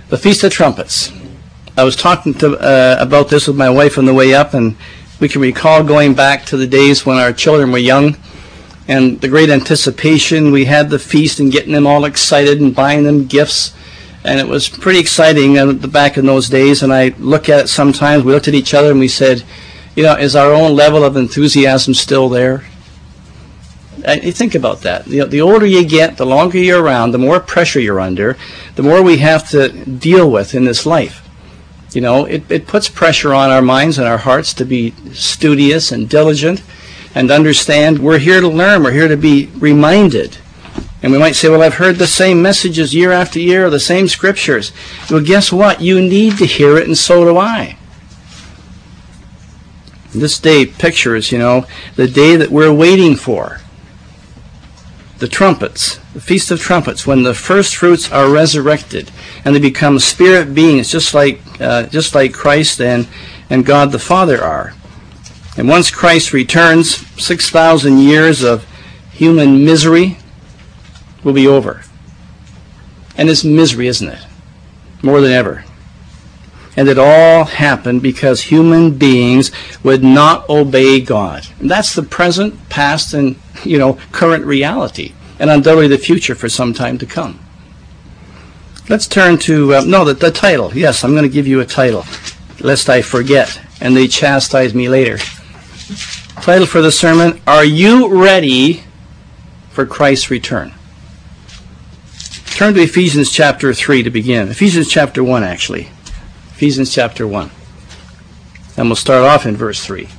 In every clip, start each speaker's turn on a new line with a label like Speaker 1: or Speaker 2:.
Speaker 1: The Feast of Trumpets. I was talking about this with my wife on the way up, and we can recall going back to the days when our children were young, and the great anticipation. We had the feast and getting them all excited and buying them gifts, and it was pretty exciting back in those days. And I look at it sometimes, we looked at each other and we said, is our own level of enthusiasm still there? You think about that. The older you get, the longer you're around, the more pressure you're under, the more we have to deal with in this life. It puts pressure on our minds and our hearts to be studious and diligent and understand we're here to learn, we're here to be reminded. And we might say, well, I've heard the same messages year after year, or the same scriptures. Well, guess what? You need to hear it, and so do I. This day pictures, the day that we're waiting for. The trumpets, the Feast of Trumpets, when the first fruits are resurrected and they become spirit beings, just like Christ and God the Father are. And once Christ returns, 6,000 years of human misery will be over. And it's misery, isn't it? More than ever. And it all happened because human beings would not obey God. And that's the present, past, and current reality, and undoubtedly the future for some time to come. Let's turn to the title. Yes, I'm going to give you a title, lest I forget, and they chastise me later. Title for the sermon: Are you ready for Christ's return? Turn to Ephesians chapter 3 to begin. Ephesians chapter 1, actually. Ephesians chapter 1. And we'll start off in verse 3.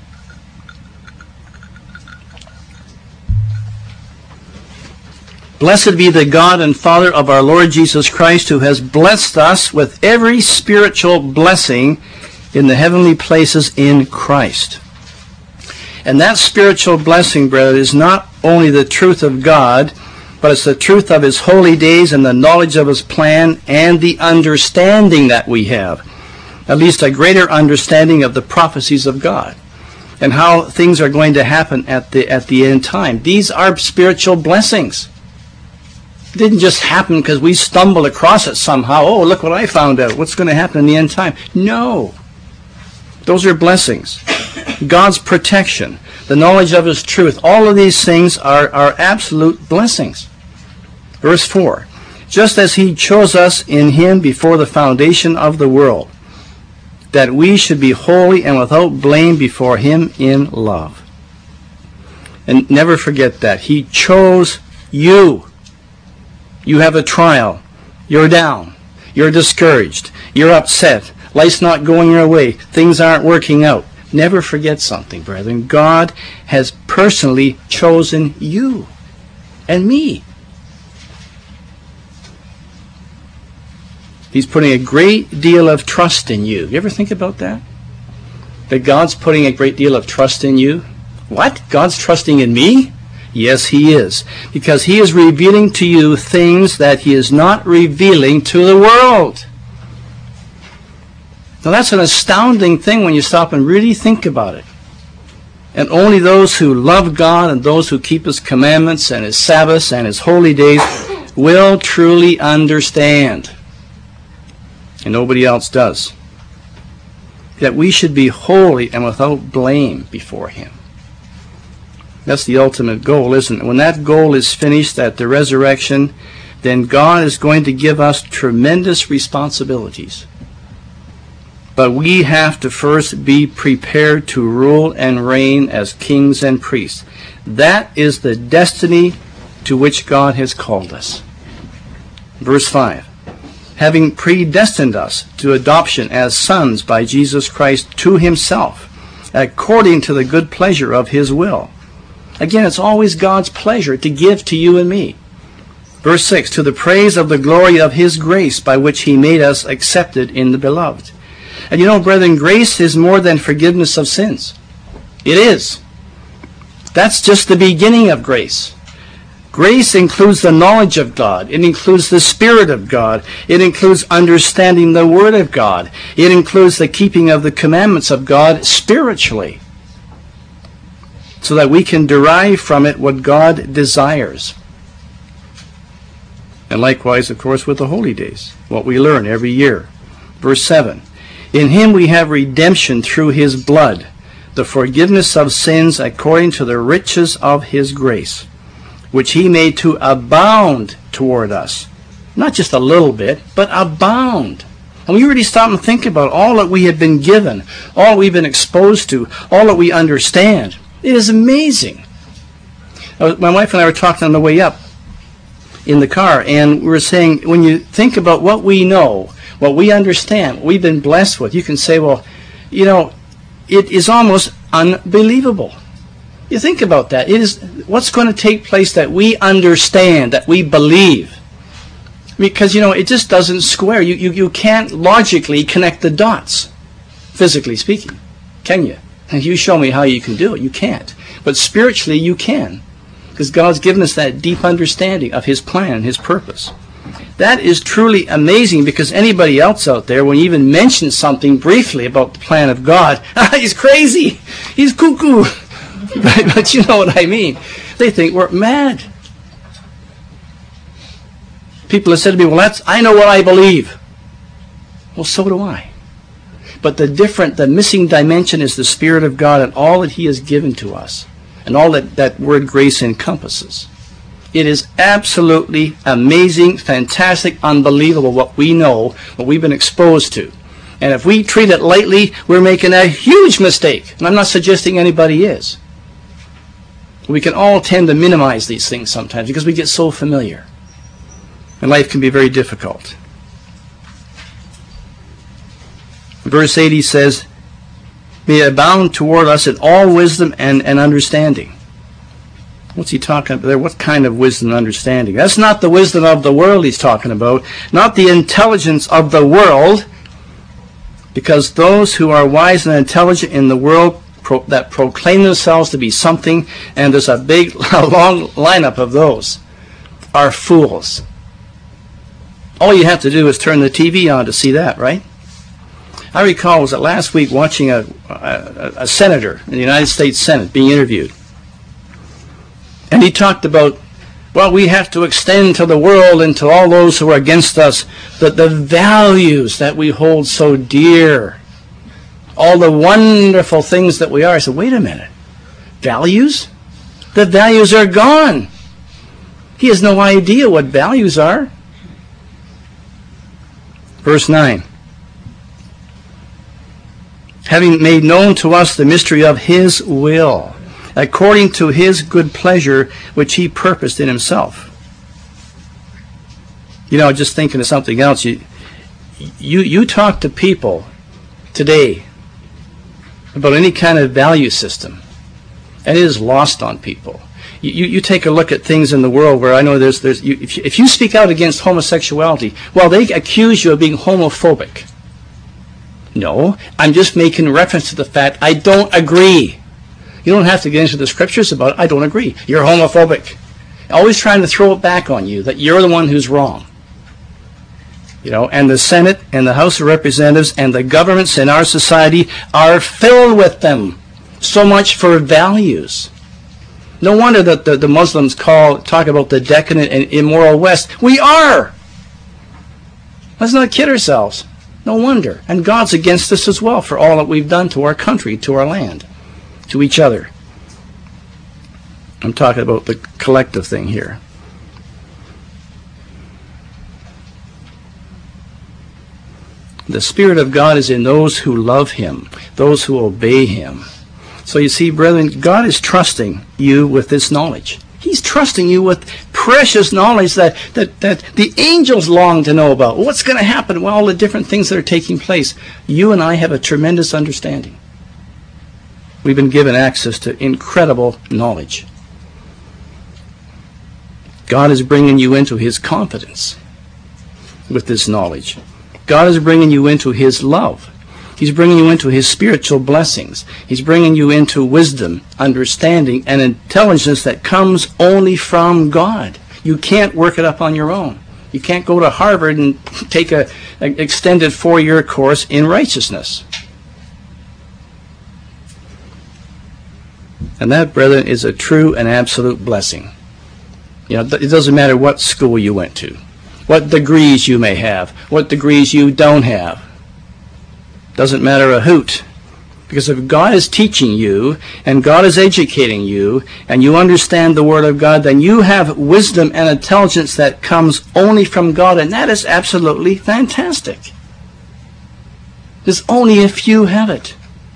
Speaker 1: Blessed be the God and Father of our Lord Jesus Christ, who has blessed us with every spiritual blessing in the heavenly places in Christ. And that spiritual blessing, brother, is not only the truth of God, but it's the truth of His holy days and the knowledge of His plan and the understanding that we have. At least a greater understanding of the prophecies of God and how things are going to happen at the end time. These are spiritual blessings. It didn't just happen because we stumbled across it somehow. Oh, look what I found out. What's going to happen in the end time? No. Those are blessings. God's protection, the knowledge of His truth, all of these things are absolute blessings. Verse 4, just as He chose us in Him before the foundation of the world, that we should be holy and without blame before Him in love. And never forget that. He chose you. You have a trial. You're down. You're discouraged. You're upset. Life's not going your way. Things aren't working out. Never forget something, brethren. God has personally chosen you and me. He's putting a great deal of trust in you. You ever think about that? That God's putting a great deal of trust in you? What? God's trusting in me? Yes, He is. Because He is revealing to you things that He is not revealing to the world. Now that's an astounding thing when you stop and really think about it. And only those who love God and those who keep His commandments and His Sabbaths and His holy days will truly understand. And nobody else does. That we should be holy and without blame before Him. That's the ultimate goal, isn't it? When that goal is finished at the resurrection, then God is going to give us tremendous responsibilities. But we have to first be prepared to rule and reign as kings and priests. That is the destiny to which God has called us. Verse 5. Having predestined us to adoption as sons by Jesus Christ to Himself, according to the good pleasure of His will. Again, it's always God's pleasure to give to you and me. Verse 6, to the praise of the glory of His grace by which He made us accepted in the Beloved. And brethren, grace is more than forgiveness of sins. It is. That's just the beginning of grace. Grace includes the knowledge of God. It includes the Spirit of God. It includes understanding the Word of God. It includes the keeping of the commandments of God spiritually, so that we can derive from it what God desires. And likewise, of course, with the holy days, what we learn every year. Verse 7, in him we have redemption through his blood, the forgiveness of sins according to the riches of his grace, which he made to abound toward us. Not just a little bit, but abound. And we really stop and think about all that we have been given, all we've been exposed to, all that we understand. It is amazing. My wife and I were talking on the way up in the car, and we were saying, when you think about what we know, what we understand, what we've been blessed with, you can say, well, you know, it is almost unbelievable. You think about that. It is what's going to take place that we understand, that we believe. Because, you know, it just doesn't square. You can't logically connect the dots, physically speaking. Can you? And you show me how you can do it. You can't. But spiritually, you can. Because God's given us that deep understanding of his plan, his purpose. That is truly amazing, because anybody else out there, when you even mention something briefly about the plan of God, he's crazy. He's cuckoo. But you know what I mean. They think we're mad. People have said to me, well, I know what I believe. Well, so do I. But the missing dimension is the Spirit of God and all that he has given to us, and all that word grace encompasses. It is absolutely amazing, fantastic, unbelievable what we know, what we've been exposed to. And if we treat it lightly, we're making a huge mistake. And I'm not suggesting anybody is. We can all tend to minimize these things sometimes because we get so familiar. And life can be very difficult. Verse 8, he says, may abound toward us in all wisdom and understanding. What's he talking about there? What kind of wisdom and understanding? That's not the wisdom of the world he's talking about, not the intelligence of the world, because those who are wise and intelligent in the world that proclaim themselves to be something, and there's a long lineup of those, are fools. All you have to do is turn the TV on to see that, right? I recall, was it last week, watching a senator in the United States Senate being interviewed. And he talked about, well, we have to extend to the world and to all those who are against us the values that we hold so dear. All the wonderful things that we are. I said, wait a minute. Values? The values are gone. He has no idea what values are. Verse 9. Having made known to us the mystery of his will, according to his good pleasure, which he purposed in himself. You know, just thinking of something else. You talk to people today about any kind of value system, and it is lost on people. You take a look at things in the world where I know if you speak out against homosexuality, well, they accuse you of being homophobic. No, I'm just making reference to the fact I don't agree. You don't have to get into the scriptures about it. I don't agree. You're homophobic. Always trying to throw it back on you, that you're the one who's wrong. You know, and the Senate and the House of Representatives and the governments in our society are filled with them. So much for values. No wonder that the Muslims talk about the decadent and immoral West. We are! Let's not kid ourselves. No wonder. And God's against us as well for all that we've done to our country, to our land, to each other. I'm talking about the collective thing here. The Spirit of God is in those who love him, those who obey him. So you see, brethren, God is trusting you with this knowledge. He's trusting you with precious knowledge that the angels long to know about. What's going to happen with all the different things that are taking place? You and I have a tremendous understanding. We've been given access to incredible knowledge. God is bringing you into his confidence with this knowledge. God is bringing you into his love. He's bringing you into his spiritual blessings. He's bringing you into wisdom, understanding, and intelligence that comes only from God. You can't work it up on your own. You can't go to Harvard and take an extended 4-year course in righteousness. And that, brethren, is a true and absolute blessing. You know, it doesn't matter what school you went to. what degrees you may have, what degrees you don't have. Doesn't matter a hoot. Because if God is teaching you, and God is educating you, and you understand the Word of God, then you have wisdom and intelligence that comes only from God, and that is absolutely fantastic. There's only a few have it.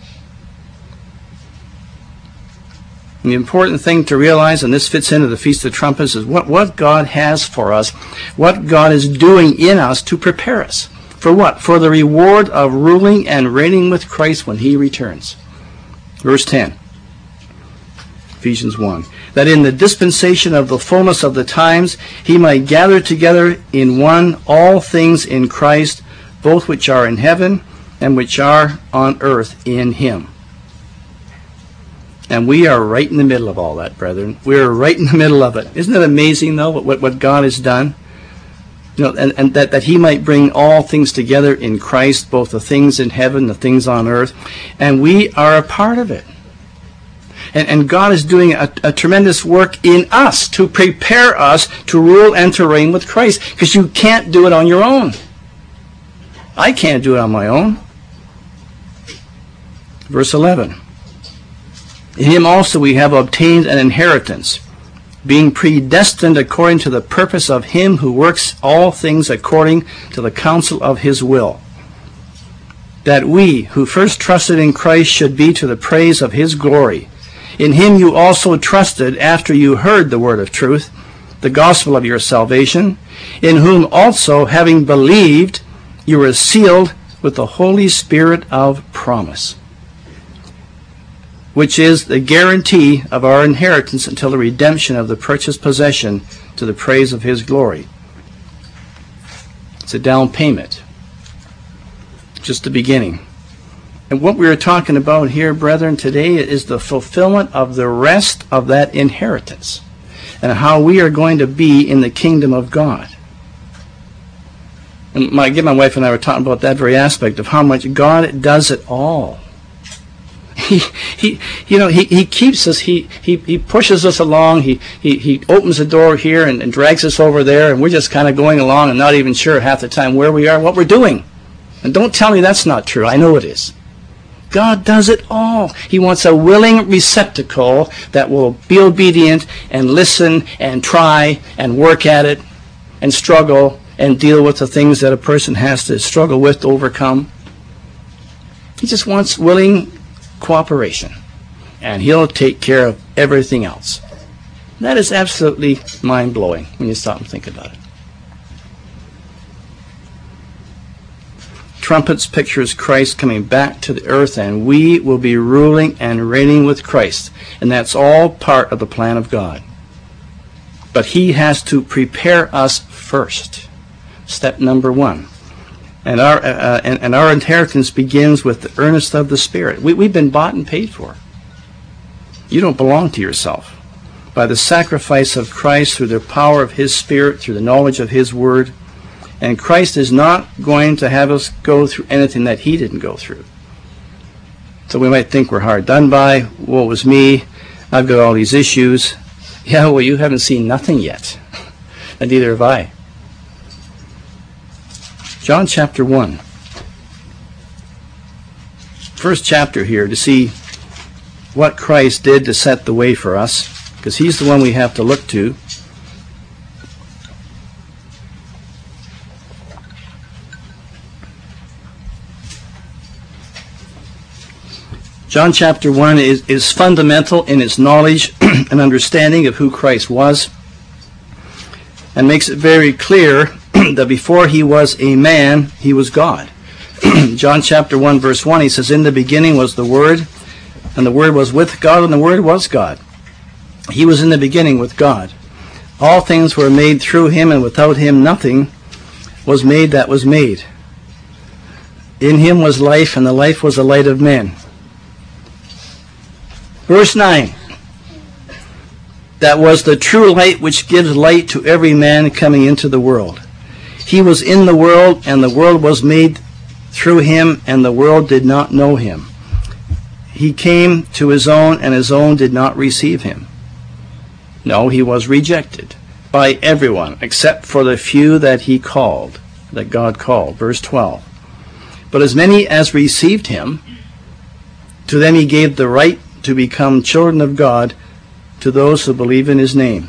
Speaker 1: And the important thing to realize, and this fits into the Feast of Trumpets, is what God has for us, what God is doing in us to prepare us. For what? For the reward of ruling and reigning with Christ when He returns. Verse 10, Ephesians 1. That in the dispensation of the fullness of the times He might gather together in one all things in Christ, both which are in heaven and which are on earth in Him. And we are right in the middle of all that, brethren. We're right in the middle of it. Isn't it amazing, though, what God has done? You know, and that He might bring all things together in Christ, both the things in heaven, the things on earth, and we are a part of it. And God is doing a tremendous work in us to prepare us to rule and to reign with Christ, because you can't do it on your own. I can't do it on my own. Verse 11. In Him also we have obtained an inheritance, being predestined according to the purpose of Him who works all things according to the counsel of His will, that we, who first trusted in Christ, should be to the praise of His glory. In Him you also trusted after you heard the word of truth, the gospel of your salvation, in whom also, having believed, you were sealed with the Holy Spirit of promise, which is the guarantee of our inheritance until the redemption of the purchased possession to the praise of His glory. It's a down payment. Just the beginning. And what we are talking about here, brethren, today is the fulfillment of the rest of that inheritance and how we are going to be in the kingdom of God. And my wife and I were talking about that very aspect of how much God does it all. He keeps us. He pushes us along. He opens the door here and drags us over there, and we're just kind of going along and not even sure half the time where we are, what we're doing. And don't tell me that's not true. I know it is. God does it all. He wants a willing receptacle that will be obedient and listen and try and work at it and struggle and deal with the things that a person has to struggle with to overcome. He just wants willing cooperation, and He'll take care of everything else. That is absolutely mind-blowing when you stop and think about it. Trumpets pictures Christ coming back to the earth, and we will be ruling and reigning with Christ, and that's all part of the plan of God. But He has to prepare us first. Step number 1. And our inheritance begins with the earnest of the Spirit. We've been bought and paid for. You don't belong to yourself. By the sacrifice of Christ, through the power of His Spirit, through the knowledge of His Word. And Christ is not going to have us go through anything that He didn't go through. So we might think we're hard done by. Woe is me. I've got all these issues. Yeah, well, you haven't seen nothing yet. And neither have I. John chapter 1. First chapter here to see what Christ did to set the way for us, because He's the one we have to look to. John chapter 1 is fundamental in its knowledge and understanding of who Christ was, and makes it very clear that before He was a man, He was God. John chapter 1 verse 1, He says, in the beginning was the Word, and the Word was with God, and the Word was God. He was in the beginning with God. All things were made through Him, and without Him nothing was made that was made. In Him was life, and the life was the light of men. Verse 9, that was the true light which gives light to every man coming into the world. He was in the world, and the world was made through Him, and the world did not know Him. He came to His own, and His own did not receive Him. No, He was rejected. by everyone, except for the few that he called, that God called. Verse 12. But as many as received him, to them he gave the right to become children of God, to those who believe in his name.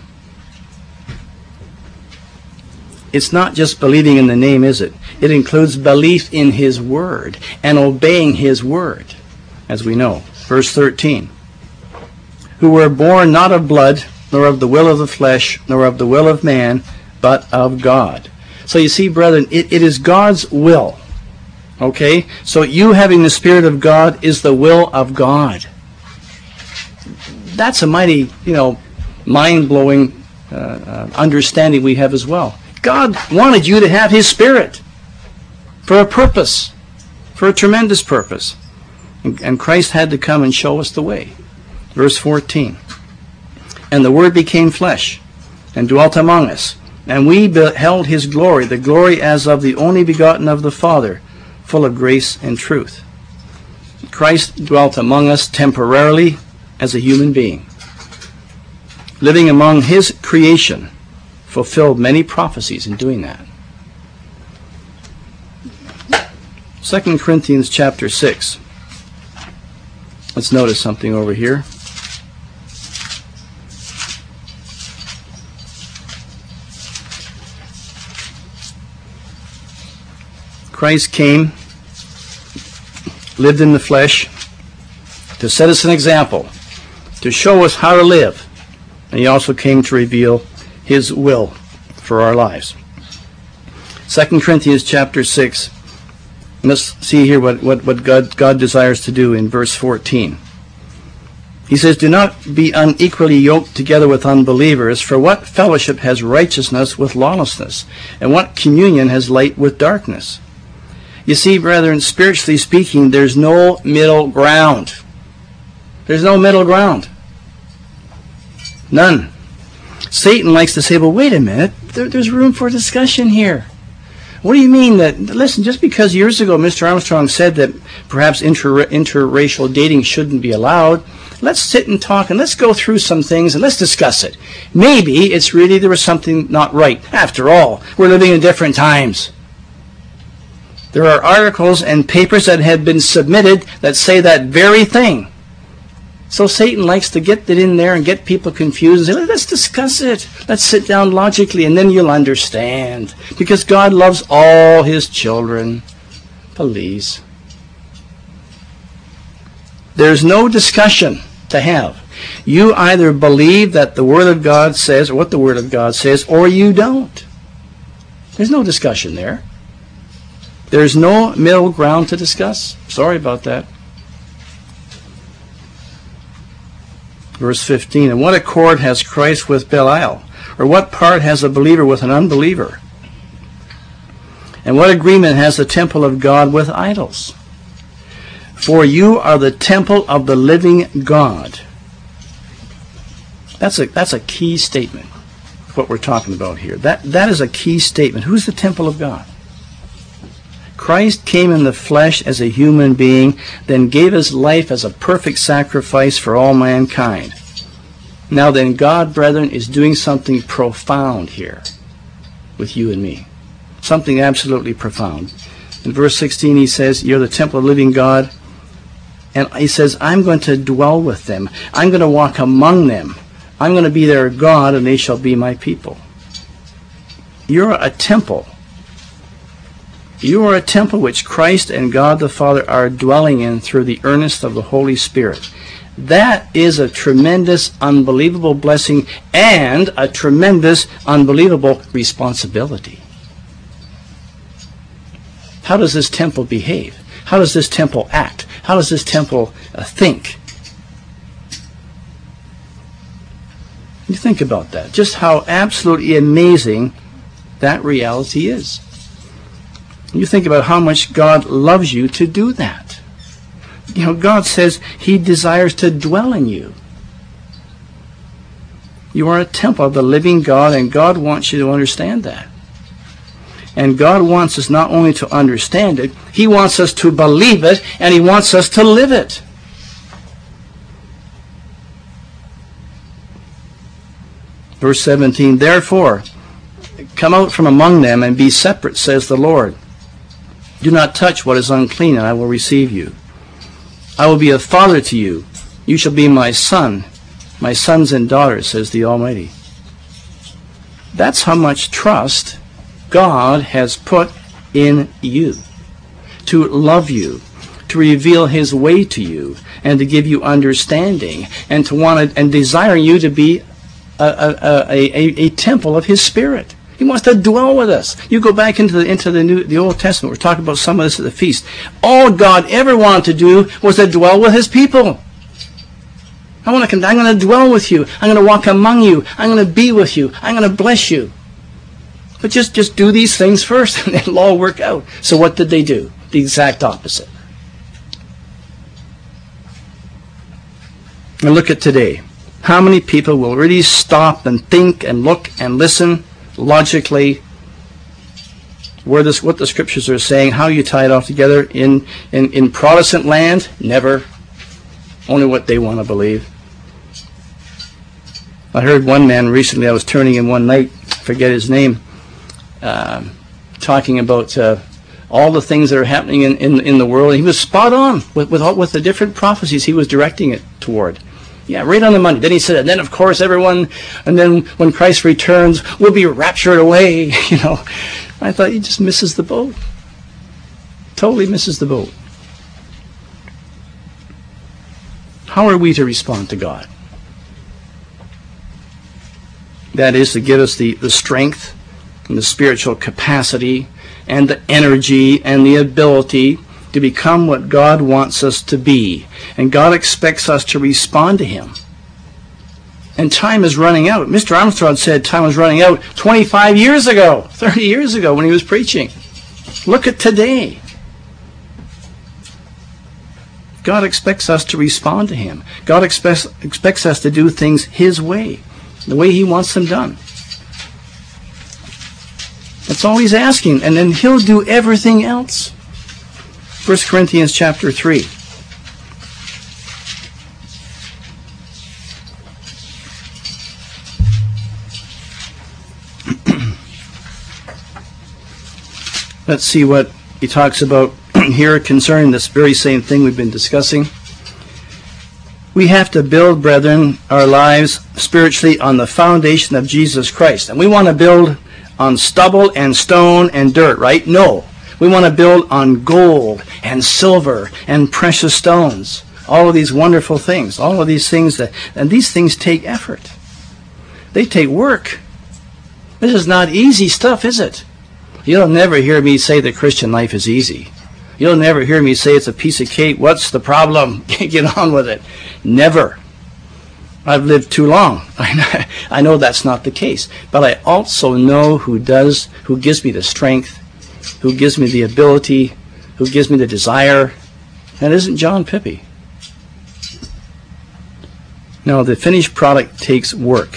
Speaker 1: It's not just believing in the name, is it? It includes belief in his word and obeying his word, as we know. Verse 13. Who were born not of blood, nor of the will of the flesh, nor of the will of man, but of God. So you see, brethren, it is God's will. Okay? So you having the Spirit of God is the will of God. That's a mighty, mind-blowing understanding we have as well. God wanted you to have his Spirit for a purpose, for a tremendous purpose. And Christ had to come and show us the way. Verse 14. And the Word became flesh and dwelt among us. And we beheld his glory, the glory as of the only begotten of the Father, full of grace and truth. Christ dwelt among us temporarily as a human being. Living among his creation, fulfilled many prophecies in doing that. 2 Corinthians chapter 6. Let's notice something over here. Christ came, lived in the flesh, to set us an example, to show us how to live. And he also came to reveal his will for our lives. 2 Corinthians chapter 6. Let's see here what God desires to do in verse 14. He says, do not be unequally yoked together with unbelievers, for what fellowship has righteousness with lawlessness? And what communion has light with darkness? You see, brethren, spiritually speaking, there's no middle ground. There's no middle ground. None. Satan likes to say, well, wait a minute, there's room for discussion here. What do you mean that, listen, just because years ago Mr. Armstrong said that perhaps interracial dating shouldn't be allowed, let's sit and talk and let's go through some things and let's discuss it. Maybe it's really there was something not right. After all, we're living in different times. There are articles and papers that have been submitted that say that very thing. So Satan likes to get it in there and get people confused and say, let's discuss it. Let's sit down logically and then you'll understand. Because God loves all his children. Please. There's no discussion to have. You either believe that the Word of God says, or what the Word of God says, or you don't. There's no discussion there. There's no middle ground to discuss. Sorry about that. Verse 15, and what accord has Christ with Belial? Or what part has a believer with an unbeliever? And what agreement has the temple of God with idols? For you are the temple of the living God. That's a key statement, what we're talking about here. That is a key statement. Who's the temple of God? Christ came in the flesh as a human being, then gave his life as a perfect sacrifice for all mankind. Now then, God, brethren, is doing something profound here with you and me. Something absolutely profound. In verse 16 he says, you're the temple of the living God. And he says, I'm going to dwell with them. I'm going to walk among them. I'm going to be their God, and they shall be my people. You're a temple. You are a temple which Christ and God the Father are dwelling in through the earnest of the Holy Spirit. That is a tremendous, unbelievable blessing and a tremendous, unbelievable responsibility. How does this temple behave? How does this temple act? How does this temple think? You think about that. Just how absolutely amazing that reality is. You think about how much God loves you to do that. You know, God says he desires to dwell in you. You are a temple of the living God, and God wants you to understand that. And God wants us not only to understand it, he wants us to believe it, and he wants us to live it. Verse 17, therefore, come out from among them and be separate, says the Lord. Do not touch what is unclean, and I will receive you. I will be a father to you. You shall be my sons and daughters, says the Almighty. That's how much trust God has put in you, to love you, to reveal his way to you, and to give you understanding, and to want and desire you to be a temple of his Spirit. He wants to dwell with us. You go back into the Old Testament. We're talking about some of this at the feast. All God ever wanted to do was to dwell with his people. I'm going to dwell with you. I'm going to walk among you. I'm going to be with you. I'm going to bless you. But just do these things first, and it'll all work out. So what did they do? The exact opposite. And look at today. How many people will really stop and think and look and listen logically what the scriptures are saying, how you tie it all together? In Protestant land, never. Only what they want to believe. I heard one man recently, I was turning in one night, I forget his name, talking about all the things that are happening in the world. He was spot on with the different prophecies he was directing it toward. Yeah, right on the money. Then he said, and then of course everyone, and then when Christ returns, we'll be raptured away. I thought he just misses the boat. Totally misses the boat. How are we to respond to God? That is to give us the strength and the spiritual capacity and the energy and the ability to become what God wants us to be. And God expects us to respond to him. And time is running out. Mr. Armstrong said time was running out 25 years ago, 30 years ago when he was preaching. Look at today. God expects us to respond to him. God expects us to do things his way, the way he wants them done. That's all he's asking. And then he'll do everything else. 1 Corinthians chapter 3. Let's see what he talks about here concerning this very same thing we've been discussing. We have to build, brethren, our lives spiritually on the foundation of Jesus Christ. And we want to build on stubble and stone and dirt, right? No. We want to build on gold and silver and precious stones. All of these wonderful things. All of these things and these things take effort. They take work. This is not easy stuff, is it? You'll never hear me say the Christian life is easy. You'll never hear me say it's a piece of cake. What's the problem? Get on with it. Never. I've lived too long. I know that's not the case. But I also know who gives me the strength, who gives me the ability, who gives me the desire. That isn't John Pippi. No, the finished product takes work.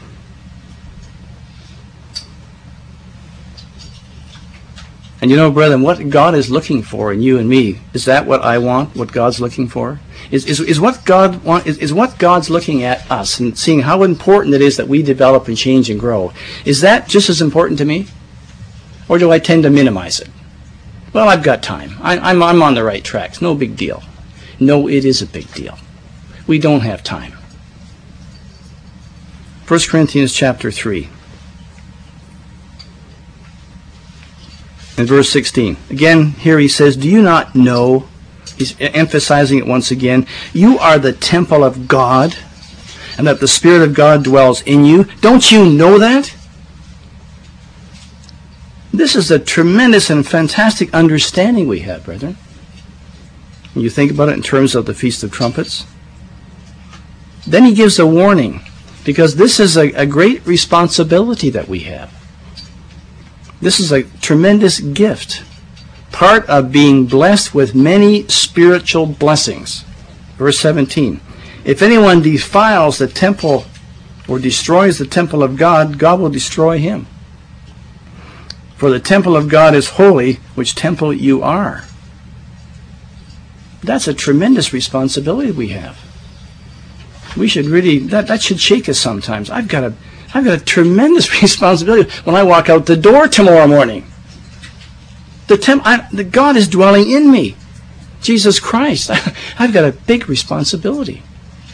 Speaker 1: And brethren, what God is looking for in you and me, is that what I want, what God's looking for? Is what God's looking at us and seeing how important it is that we develop and change and grow? Is that just as important to me? Or do I tend to minimize it? Well, I've got time. I'm on the right track. It's no big deal. No, it is a big deal. We don't have time. 1 Corinthians chapter 3. In verse 16. Again, here he says, do you not know? He's emphasizing it once again. You are the temple of God, and that the Spirit of God dwells in you. Don't you know that? This is a tremendous and fantastic understanding we have, brethren. When you think about it in terms of the Feast of Trumpets. Then he gives a warning, because this is a great responsibility that we have. This is a tremendous gift. Part of being blessed with many spiritual blessings. Verse 17. If anyone defiles the temple or destroys the temple of God, God will destroy him. For the temple of God is holy, which temple you are. That's a tremendous responsibility we have. We should really, that should shake us sometimes. I've got I've got a tremendous responsibility when I walk out the door tomorrow morning. The God is dwelling in me. Jesus Christ. I've got a big responsibility.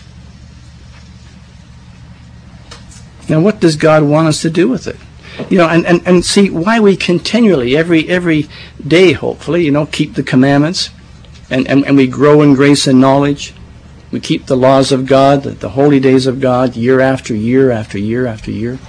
Speaker 1: Now, what does God want us to do with it? And see why we continually, every day, hopefully, keep the commandments, and we grow in grace and knowledge. We keep the laws of God, the holy days of God, year after year after year after year.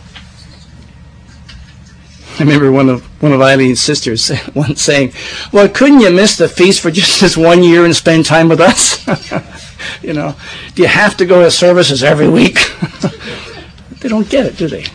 Speaker 1: I remember one of Eileen's sisters once saying, "Well, couldn't you miss the feast for just this 1 year and spend time with us? Do you have to go to services every week?" They don't get it, do they?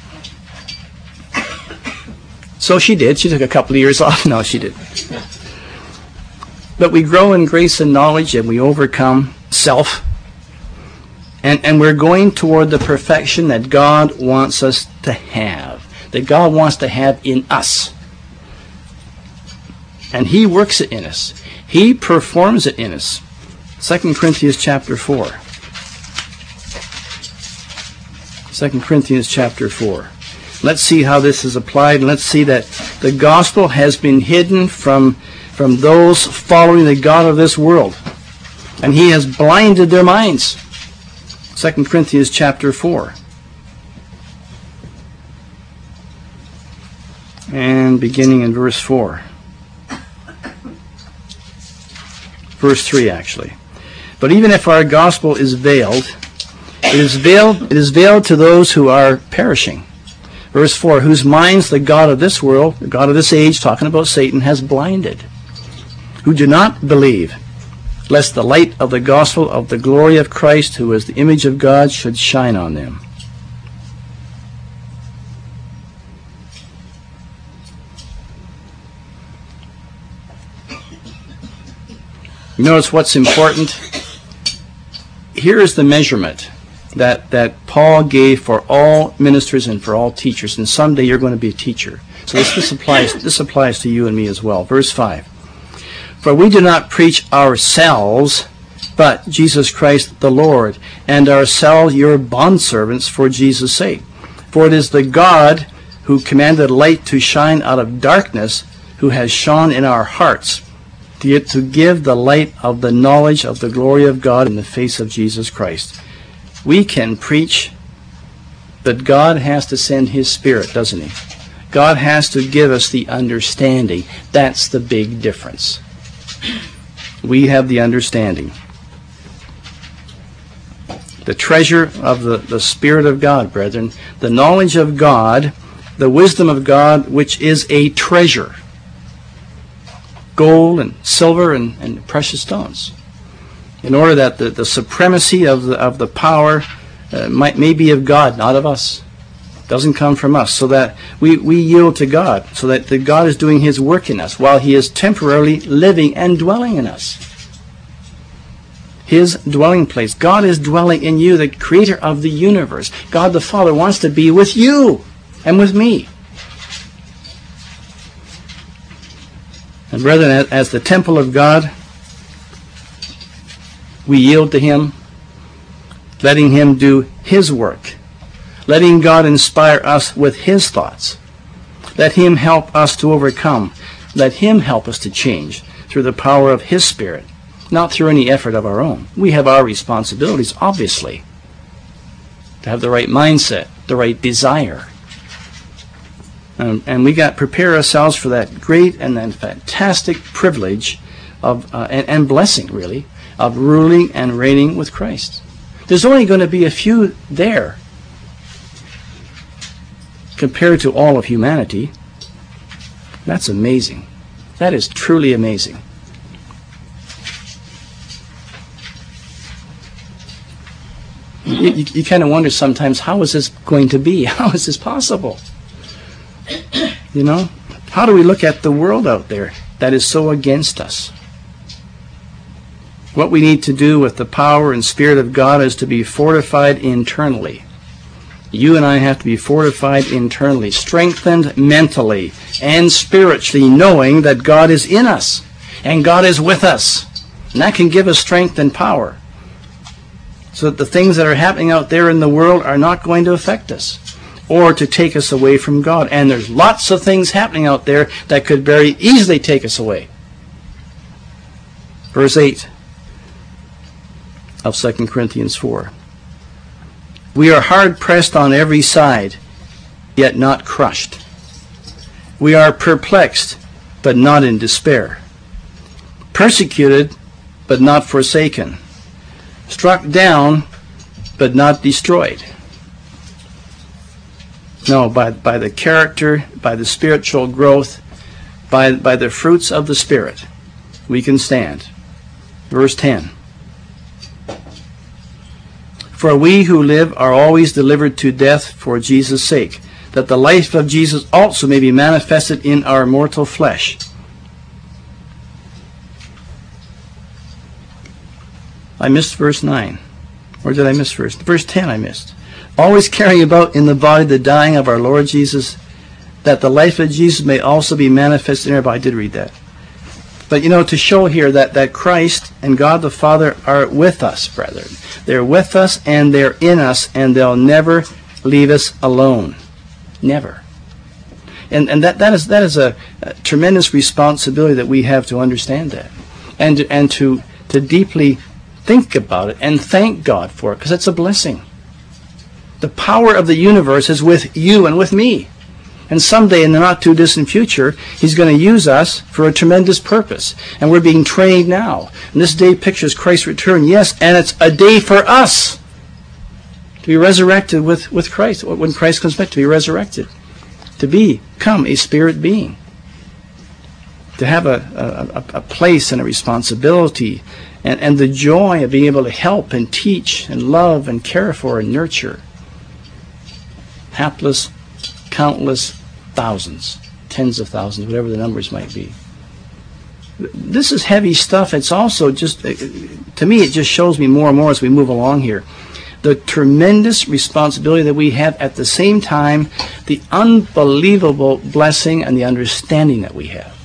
Speaker 1: So she did. She took a couple of years off. No, she didn't. But we grow in grace and knowledge, and we overcome self. And we're going toward the perfection that God wants us to have, that God wants to have in us. And He works it in us. He performs it in us. 2 Corinthians chapter 4. 2 Corinthians chapter 4. Let's see how this is applied, and let's see that the gospel has been hidden from those following the God of this world. And He has blinded their minds. 2 Corinthians chapter 4. And beginning in verse 4. Verse 3, actually. But even if our gospel is veiled, it is veiled to those who are perishing. Verse 4, whose minds the God of this world, the God of this age, talking about Satan, has blinded, who do not believe, lest the light of the gospel of the glory of Christ, who is the image of God, should shine on them. You notice what's important? Here is the measurement that Paul gave for all ministers and for all teachers. And someday you're going to be a teacher. So this applies to you and me as well. Verse 5. For we do not preach ourselves, but Jesus Christ the Lord, and ourselves your bondservants for Jesus' sake. For it is the God who commanded light to shine out of darkness, who has shone in our hearts, to give the light of the knowledge of the glory of God in the face of Jesus Christ. We can preach, but God has to send His Spirit, doesn't He? God has to give us the understanding. That's the big difference. We have the understanding. The treasure of the Spirit of God, brethren. The knowledge of God, the wisdom of God, which is a treasure. Gold and silver and precious stones. In order that the supremacy of the power may be of God, not of us. It doesn't come from us. So that we yield to God. So that God is doing His work in us while He is temporarily living and dwelling in us. His dwelling place. God is dwelling in you, the creator of the universe. God the Father wants to be with you and with me. And brethren, as the temple of God, we yield to Him, letting Him do His work, letting God inspire us with His thoughts. Let Him help us to overcome. Let Him help us to change through the power of His Spirit, not through any effort of our own. We have our responsibilities, obviously, to have the right mindset, the right desire. And we got to prepare ourselves for that great and then fantastic privilege of and blessing, really, of ruling and reigning with Christ. There's only going to be a few there compared to all of humanity. That's amazing. That is truly amazing. You kind of wonder sometimes, how is this going to be? How is this possible? How do we look at the world out there that is so against us? What we need to do with the power and Spirit of God is to be fortified internally. You and I have to be fortified internally, strengthened mentally and spiritually, knowing that God is in us and God is with us. And that can give us strength and power, so that the things that are happening out there in the world are not going to affect us. or to take us away from God. And there's lots of things happening out there that could very easily take us away. Verse 8 of 2 Corinthians 4. We are hard pressed on every side, yet not crushed. We are perplexed, but not in despair. Persecuted, but not forsaken. Struck down, but not destroyed. No, by the character, by the spiritual growth, by the fruits of the Spirit, we can stand. Verse 10. For we who live are always delivered to death for Jesus' sake, that the life of Jesus also may be manifested in our mortal flesh. I missed verse 9. Or did I miss verse 10 I missed. Always carrying about in the body the dying of our Lord Jesus, that the life of Jesus may also be manifested in our body. I did read that. But to show here that Christ and God the Father are with us, brethren. They're with us and they're in us, and they'll never leave us alone. Never. And that is a tremendous responsibility that we have to understand that. And to deeply think about it and thank God for it, because it's a blessing. The power of the universe is with you and with me. And someday in the not too distant future, He's going to use us for a tremendous purpose. And we're being trained now. And this day pictures Christ's return, yes, and it's a day for us to be resurrected with Christ. When Christ comes back, to be resurrected. To become a spirit being. To have a place and a responsibility and the joy of being able to help and teach and love and care for and nurture hapless, countless thousands, tens of thousands, whatever the numbers might be. This is heavy stuff. It's also just, to me, it just shows me more and more as we move along here, the tremendous responsibility that we have, at the same time, the unbelievable blessing and the understanding that we have.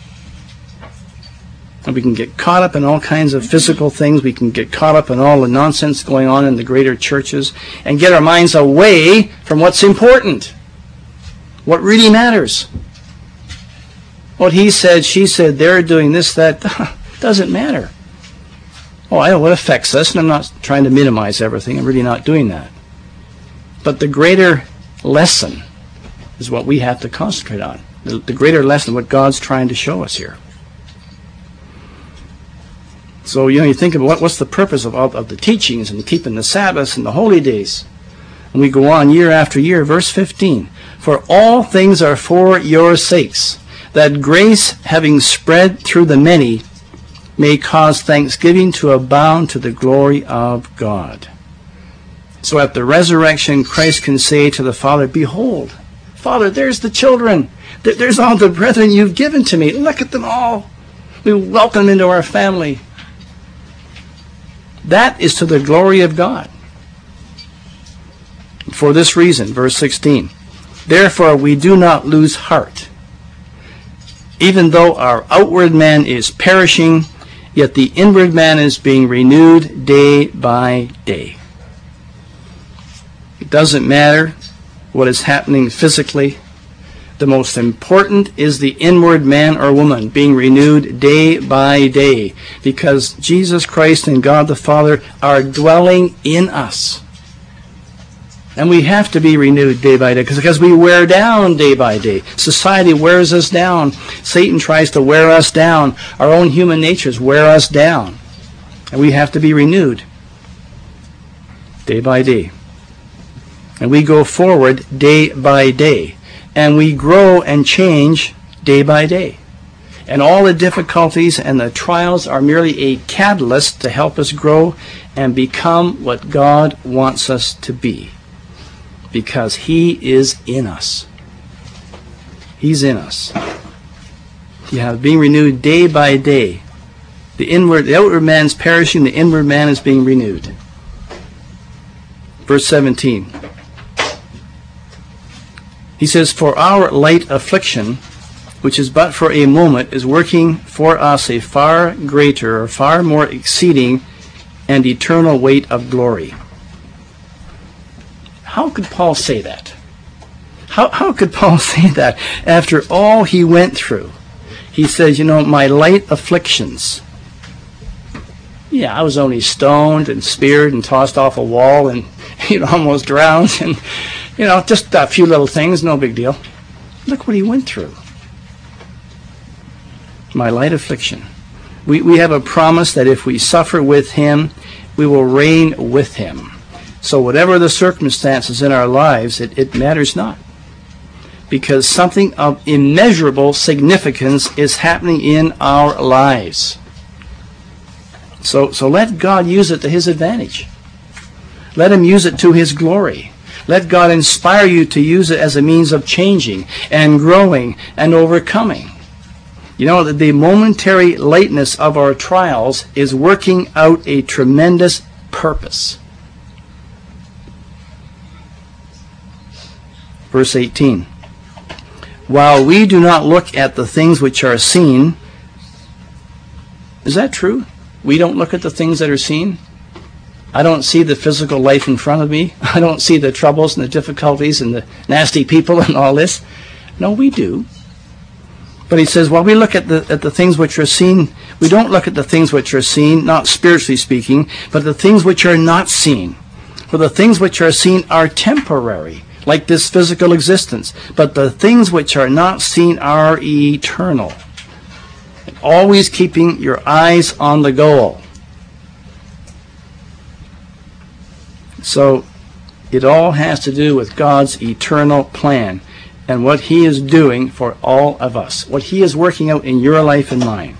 Speaker 1: And we can get caught up in all kinds of physical things. We can get caught up in all the nonsense going on in the greater churches and get our minds away from what's important. What really matters. What he said, she said, they're doing this, that, doesn't matter. Oh, I know what affects us, and I'm not trying to minimize everything. I'm really not doing that. But the greater lesson is what we have to concentrate on. The greater lesson, what God's trying to show us here. So, you think about what's the purpose of the teachings and keeping the Sabbaths and the holy days. And we go on year after year. Verse 15. For all things are for your sakes, that grace, having spread through the many, may cause thanksgiving to abound to the glory of God. So at the resurrection, Christ can say to the Father, behold, Father, there's the children. There's all the brethren you've given to me. Look at them all. We welcome them into our family. That is to the glory of God. For this reason, verse 16, therefore we do not lose heart. Even though our outward man is perishing, yet the inward man is being renewed day by day. It doesn't matter what is happening physically. The most important is the inward man or woman being renewed day by day, because Jesus Christ and God the Father are dwelling in us. And we have to be renewed day by day because we wear down day by day. Society wears us down. Satan tries to wear us down. Our own human natures wear us down. And we have to be renewed day by day. And we go forward day by day. And we grow and change day by day. And all the difficulties and the trials are merely a catalyst to help us grow and become what God wants us to be. Because He is in us. He's in us. Being renewed day by day. The outward man's perishing, the inward man is being renewed. Verse 17. He says, for our light affliction, which is but for a moment, is working for us a far greater, or far more exceeding, and eternal weight of glory. How could Paul say that? How could Paul say that after all he went through? He says, my light afflictions. Yeah, I was only stoned and speared and tossed off a wall and, almost drowned and, just a few little things, no big deal. Look what he went through. My light affliction. We have a promise that if we suffer with him, we will reign with him. So whatever the circumstances in our lives, it matters not. Because something of immeasurable significance is happening in our lives. So let God use it to his advantage. Let him use it to his glory. Let God inspire you to use it as a means of changing and growing and overcoming. The momentary lateness of our trials is working out a tremendous purpose. Verse 18. While we do not look at the things which are seen. Is that true? We don't look at the things that are seen? I don't see the physical life in front of me. I don't see the troubles and the difficulties and the nasty people and all this. No, we do. But he says, while we look at the things which are seen, we don't look at the things which are seen, not spiritually speaking, but the things which are not seen. For the things which are seen are temporary, like this physical existence. But the things which are not seen are eternal. And always keeping your eyes on the goal. So it all has to do with God's eternal plan and what he is doing for all of us. What he is working out in your life and mine.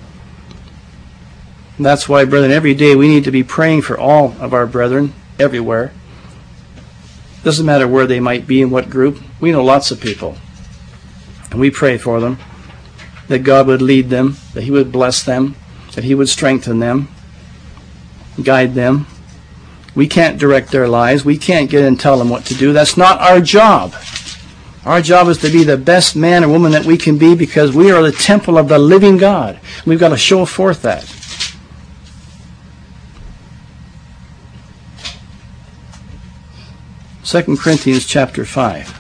Speaker 1: And that's why, brethren, every day we need to be praying for all of our brethren everywhere. Doesn't matter where they might be, in what group. We know lots of people. And we pray for them. That God would lead them. That he would bless them. That he would strengthen them. Guide them. We can't direct their lives. We can't get and tell them what to do. That's not our job. Our job is to be the best man or woman that we can be because we are the temple of the living God. We've got to show forth that. Second Corinthians chapter 5.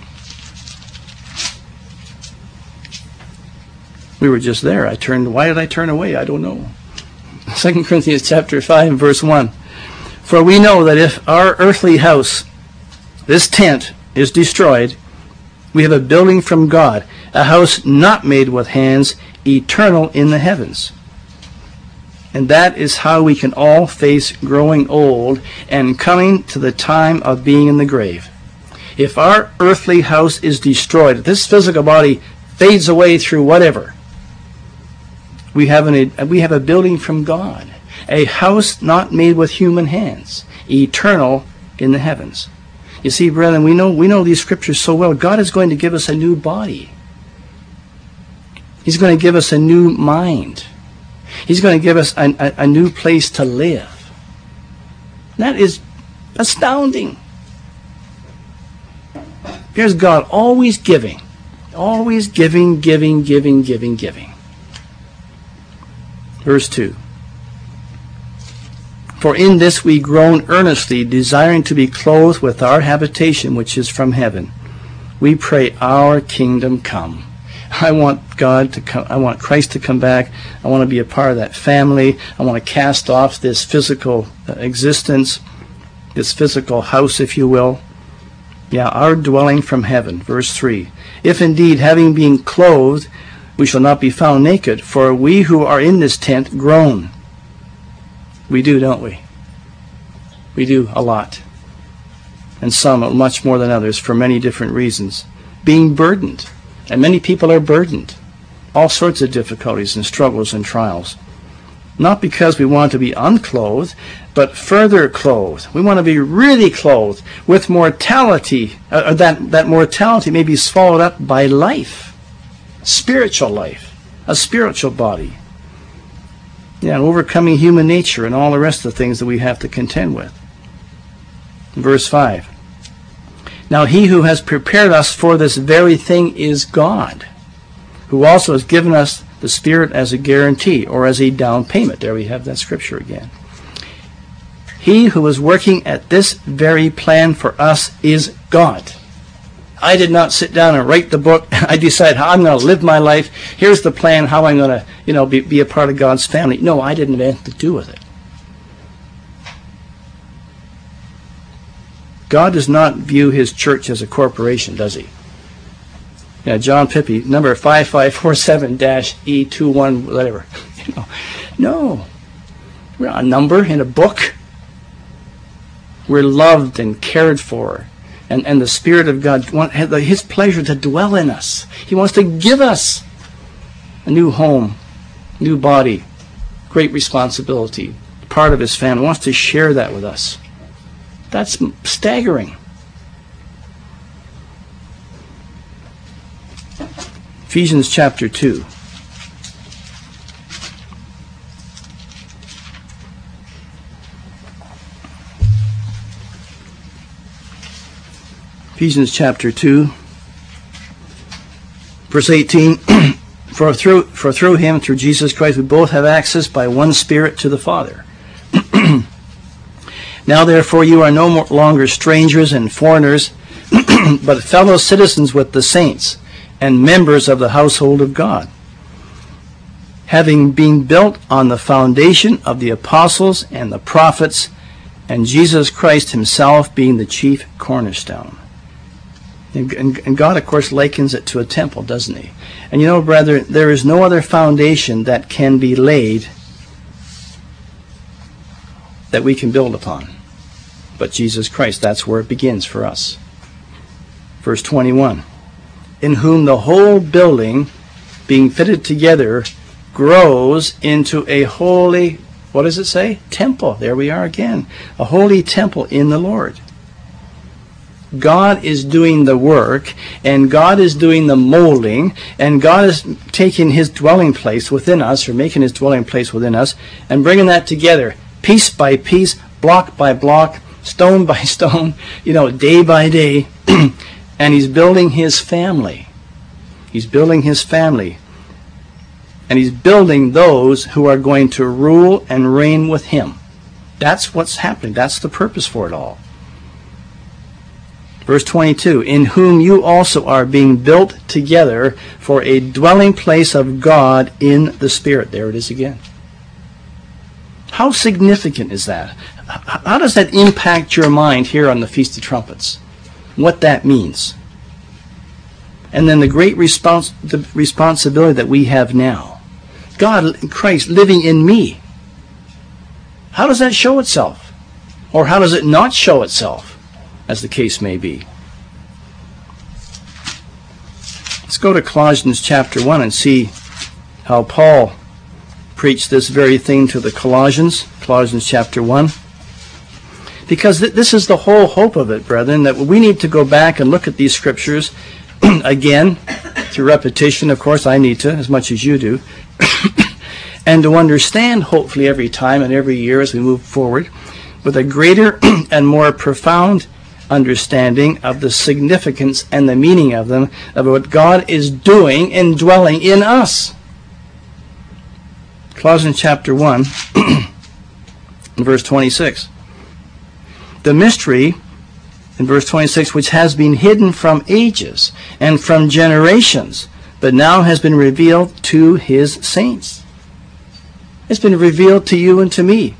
Speaker 1: We were just there. Why did I turn away? I don't know. 2 Corinthians chapter 5 and verse 1. For we know that if our earthly house, this tent, is destroyed, we have a building from God, a house not made with hands, eternal in the heavens. And that is how we can all face growing old and coming to the time of being in the grave. If our earthly house is destroyed, if this physical body fades away through whatever, we have a building from God, a house not made with human hands, eternal in the heavens. You see, brethren, we know these scriptures so well. God is going to give us a new body. He's going to give us a new mind. He's going to give us a new place to live. That is astounding. Here's God always giving. Always giving. Verse 2. For in this we groan earnestly, desiring to be clothed with our habitation which is from heaven. We pray, our kingdom come. I want God to come. I want Christ to come back. I want to be a part of that family. I want to cast off this physical existence, this physical house, if you will. Yeah, our dwelling from heaven. Verse 3. If indeed, having been clothed, we shall not be found naked, for we who are in this tent groan. We do, don't we? We do a lot. And some much more than others for many different reasons. Being burdened. And many people are burdened. All sorts of difficulties and struggles and trials. Not because we want to be unclothed, but further clothed. We want to be really clothed with mortality. That mortality may be swallowed up by life. Spiritual life. A spiritual body. Yeah, and overcoming human nature and all the rest of the things that we have to contend with. Verse 5. Now he who has prepared us for this very thing is God, who also has given us the Spirit as a guarantee, or as a down payment. There we have that scripture again. He who is working at this very plan for us is God. I did not sit down and write the book. I decide how I'm going to live my life. Here's the plan, how I'm going to, be a part of God's family. No, I didn't have anything to do with it. God does not view his church as a corporation, does he? Yeah, John Pippy, number 5547-E21, whatever. No. We're not a number in a book. We're loved and cared for. And the Spirit of God, his pleasure to dwell in us. He wants to give us a new home, new body, great responsibility, part of his family. He wants to share that with us. That's staggering. Ephesians chapter 2. Ephesians chapter 2, verse 18, For through him, through Jesus Christ, we both have access by one Spirit to the Father. Now therefore you are no longer strangers and foreigners, but fellow citizens with the saints, and members of the household of God, having been built on the foundation of the apostles and the prophets, and Jesus Christ himself being the chief cornerstone. And God, of course, likens it to a temple, doesn't he? And brethren, there is no other foundation that can be laid that we can build upon but Jesus Christ. That's where it begins for us. Verse 21, in whom the whole building, being fitted together, grows into a holy, what does it say? Temple. There we are again. A holy temple in the Lord. God is doing the work, and God is doing the molding, and God is taking his dwelling place within us, or making his dwelling place within us, and bringing that together, piece by piece, block by block, stone by stone, day by day, and he's building his family. He's building his family. And he's building those who are going to rule and reign with him. That's what's happening. That's the purpose for it all. Verse 22, in whom you also are being built together for a dwelling place of God in the Spirit. There it is again. How significant is that? How does that impact your mind here on the Feast of Trumpets? What that means? And then the great responsibility that we have now. God, Christ, living in me. How does that show itself? Or how does it not show itself? As the case may be. Let's go to Colossians chapter 1 and see how Paul preached this very thing to the Colossians. Colossians chapter 1. Because this is the whole hope of it, brethren, that we need to go back and look at these scriptures again, through repetition, of course. I need to, as much as you do. And to understand, hopefully, every time and every year as we move forward, with a greater and more profound understanding of the significance and the meaning of them, of what God is doing and dwelling in us. Colossians chapter 1, verse 26. The mystery, in verse 26, which has been hidden from ages and from generations, but now has been revealed to his saints. It's been revealed to you and to me.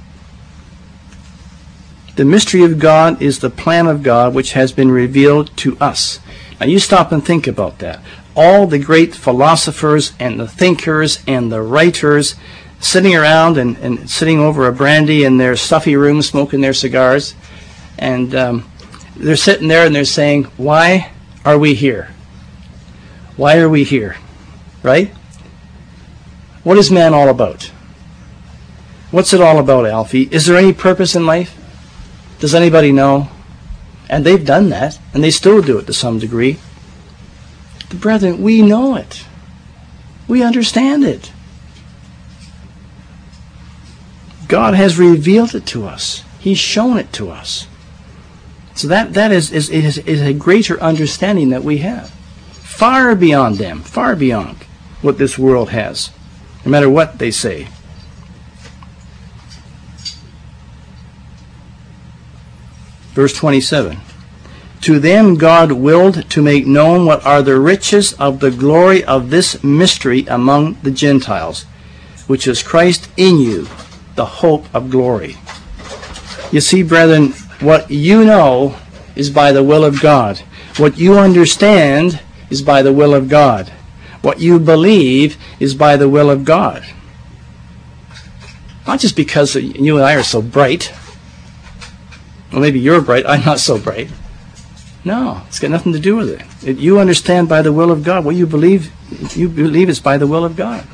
Speaker 1: The mystery of God is the plan of God which has been revealed to us. Now you stop and think about that. All the great philosophers and the thinkers and the writers sitting around and sitting over a brandy in their stuffy room smoking their cigars, and they're sitting there and they're saying, why are we here? Why are we here? Right? What is man all about? What's it all about, Alfie? Is there any purpose in life? Does anybody know? And they've done that, and they still do it to some degree. But brethren, we know it. We understand it. God has revealed it to us. He's shown it to us. So that is a greater understanding that we have. Far beyond them, far beyond what this world has, no matter what they say. Verse 27, To them God willed to make known what are the riches of the glory of this mystery among the Gentiles, which is Christ in you, the hope of glory. You see, brethren, what you know is by the will of God. What you understand is by the will of God. What you believe is by the will of God. Not just because you and I are so bright. Well, maybe you're bright, I'm not so bright. No, it's got nothing to do with it. You understand by the will of God. What you believe is by the will of God.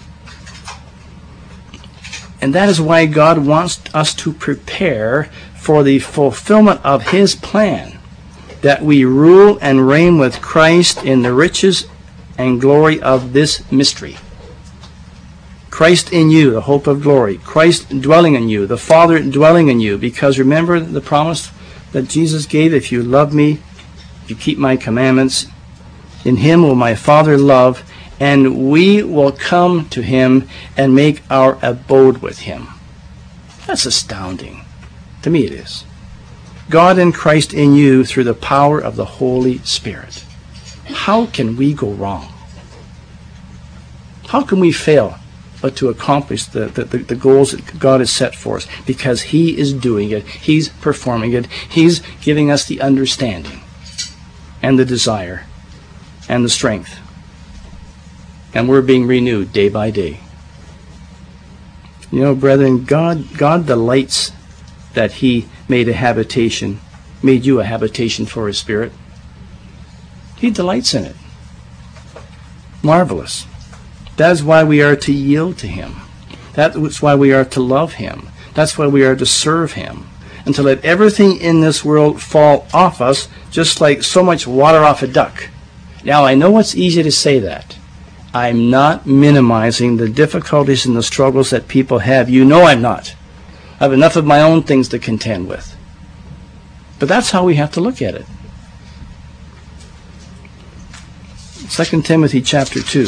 Speaker 1: And that is why God wants us to prepare for the fulfillment of His plan, that we rule and reign with Christ in the riches and glory of this mystery. Christ in you, the hope of glory. Christ dwelling in you, the Father dwelling in you. Because remember the promise that Jesus gave, if you love me, if you keep my commandments, in Him will my Father love, and we will come to Him and make our abode with Him. That's astounding. To me it is. God and Christ in you through the power of the Holy Spirit. How can we go wrong? How can we fail but to accomplish the goals that God has set for us? Because He is doing it. He's performing it. He's giving us the understanding and the desire and the strength. And we're being renewed day by day. You know, brethren, God delights that He made you a habitation for His Spirit. He delights in it. Marvelous. That is why we are to yield to Him. That is why we are to love Him. That's why we are to serve Him. And to let everything in this world fall off us, just like so much water off a duck. Now, I know it's easy to say that. I'm not minimizing the difficulties and the struggles that people have. You know I'm not. I have enough of my own things to contend with. But that's how we have to look at it. 2 Timothy chapter 2.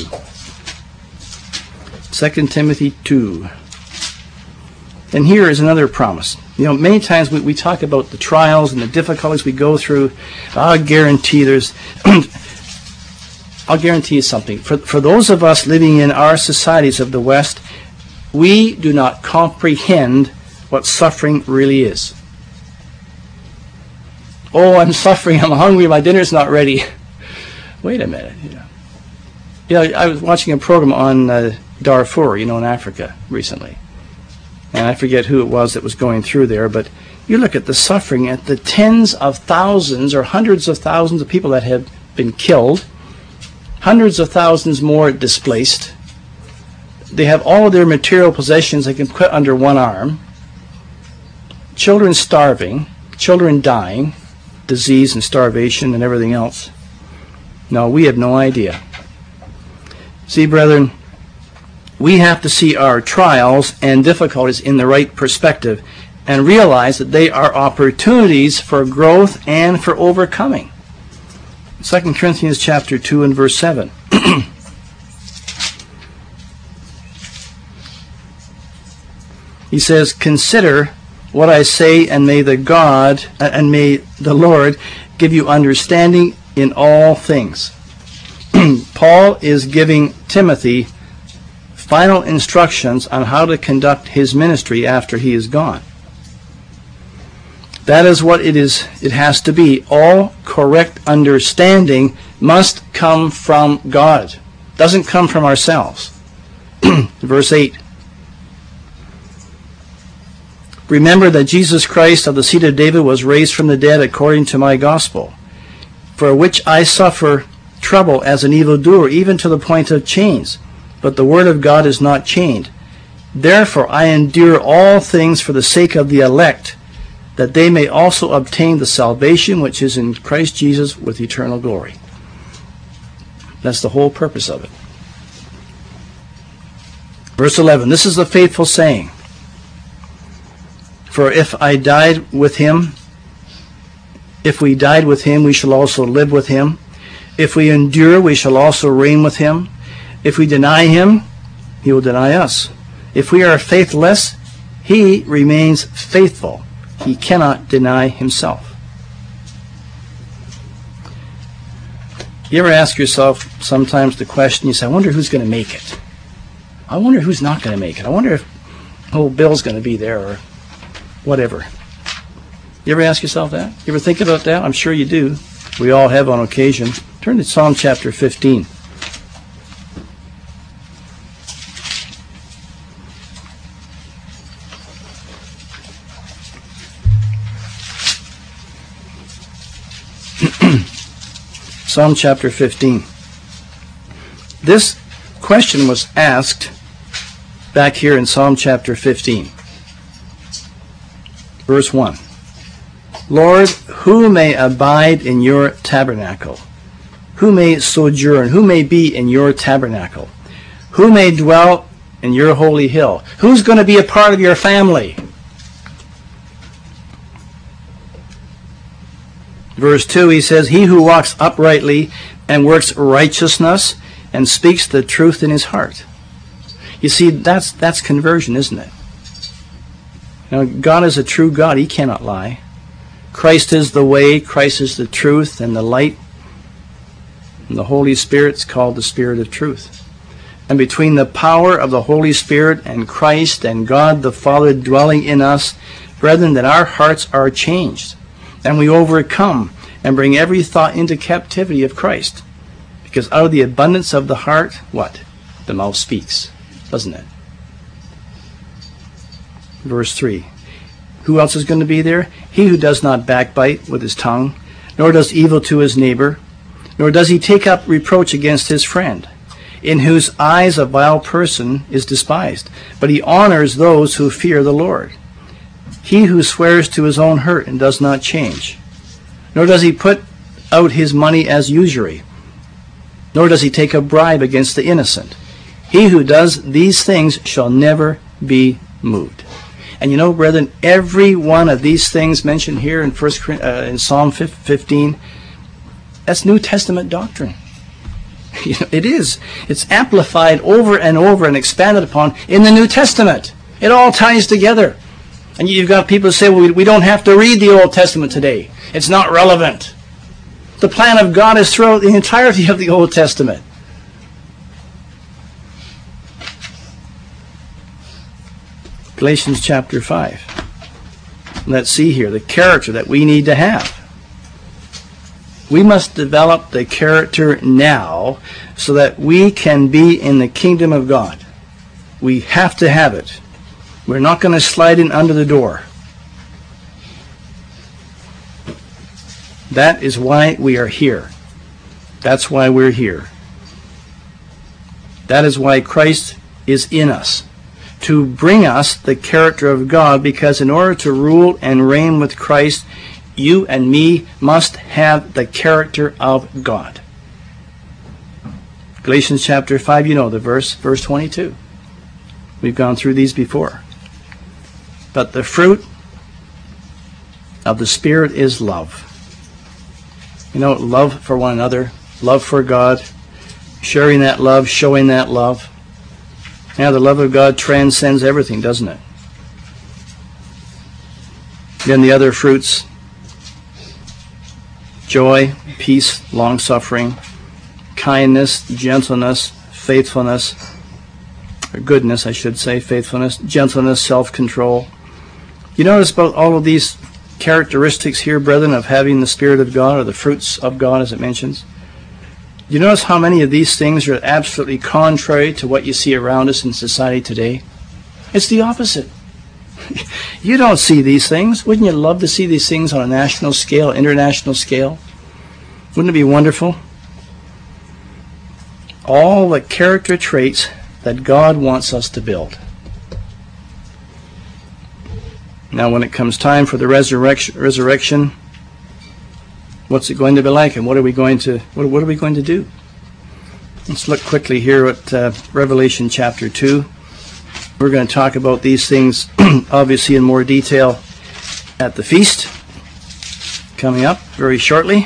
Speaker 1: 2 Timothy 2. And here is another promise. You know, many times we talk about the trials and the difficulties we go through. I'll guarantee you something. For those of us living in our societies of the West, we do not comprehend what suffering really is. Oh, I'm suffering, I'm hungry, my dinner's not ready. Wait a minute. You know, I was watching a program on Darfur, in Africa recently. And I forget who it was that was going through there, but you look at the suffering, at the tens of thousands or hundreds of thousands of people that have been killed, hundreds of thousands more displaced. They have all of their material possessions they can put under one arm. Children starving, children dying, disease and starvation and everything else. No, we have no idea. See, brethren, we have to see our trials and difficulties in the right perspective and realize that they are opportunities for growth and for overcoming. 2 Corinthians chapter 2 and verse 7. He says, "Consider what I say, and may the Lord give you understanding in all things." Paul is giving Timothy final instructions on how to conduct his ministry after he is gone. That is what it is. It has to be. All correct understanding must come from God. It doesn't come from ourselves. Verse 8. "Remember that Jesus Christ of the seed of David was raised from the dead according to my gospel, for which I suffer trouble as an evildoer, even to the point of chains. But the word of God is not chained. Therefore I endure all things for the sake of the elect, that they may also obtain the salvation which is in Christ Jesus with eternal glory." That's the whole purpose of it. Verse 11, "This is the faithful saying. For if we died with him, we shall also live with him. If we endure, we shall also reign with him. If we deny him, he will deny us. If we are faithless, he remains faithful. He cannot deny himself." You ever ask yourself sometimes the question, you say, I wonder who's going to make it? I wonder who's not going to make it. I wonder if old Bill's going to be there or whatever. You ever ask yourself that? You ever think about that? I'm sure you do. We all have on occasion. Turn to Psalm chapter 15. Psalm chapter 15. This question was asked back here in Psalm chapter 15. Verse 1. Lord, who may abide in your tabernacle? Who may sojourn? Who may be in your tabernacle? Who may dwell in your holy hill? Who's going to be a part of your family? Verse 2, he says, he who walks uprightly and works righteousness and speaks the truth in his heart. You see, that's conversion, isn't it? Now, God is a true God. He cannot lie. Christ is the way, Christ is the truth and the light. And the Holy Spirit's called the Spirit of truth. And between the power of the Holy Spirit and Christ and God the Father dwelling in us, brethren, that our hearts are changed. And we overcome and bring every thought into captivity of Christ. Because out of the abundance of the heart, what? The mouth speaks, doesn't it? Verse 3. Who else is going to be there? He who does not backbite with his tongue, nor does evil to his neighbor, nor does he take up reproach against his friend, in whose eyes a vile person is despised, but he honors those who fear the Lord. He who swears to his own hurt and does not change, nor does he put out his money as usury, nor does he take a bribe against the innocent. He who does these things shall never be moved. And you know, brethren, every one of these things mentioned here in Psalm 15, that's New Testament doctrine. You know, it is. It's amplified over and over and expanded upon in the New Testament. It all ties together. And you've got people who say, well, we don't have to read the Old Testament today. It's not relevant. The plan of God is throughout the entirety of the Old Testament. Galatians chapter 5. Let's see here the character that we need to have. We must develop the character now so that we can be in the kingdom of God. We have to have it. We're not going to slide in under the door. That is why we are here. That's why we're here. That is why Christ is in us, to bring us the character of God, because in order to rule and reign with Christ, you and me must have the character of God. Galatians chapter 5, you know the verse 22. We've gone through these before. But the fruit of the Spirit is love. You know, love for one another, love for God, sharing that love, showing that love. Now, the love of God transcends everything, doesn't it? Then the other fruits: joy, peace, long-suffering, kindness, gentleness, faithfulness, or goodness, I should say, faithfulness, gentleness, self-control. You notice about all of these characteristics here, brethren, of having the Spirit of God, or the fruits of God, as it mentions? You notice how many of these things are absolutely contrary to what you see around us in society today? It's the opposite. You don't see these things. Wouldn't you love to see these things on a national scale, international scale? Wouldn't it be wonderful? All the character traits that God wants us to build. Now, when it comes time for the resurrection, what's it going to be like, and what are we going to do? Let's look quickly here at Revelation chapter 2. We're going to talk about these things, obviously, in more detail at the feast coming up very shortly.